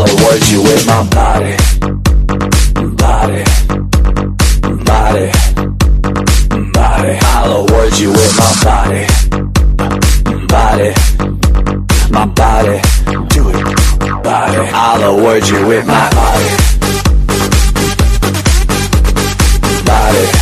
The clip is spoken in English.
award you with my body, body, body, body. I'll award you with my body, body, my body. Do it, body. I'll award you with my body, body.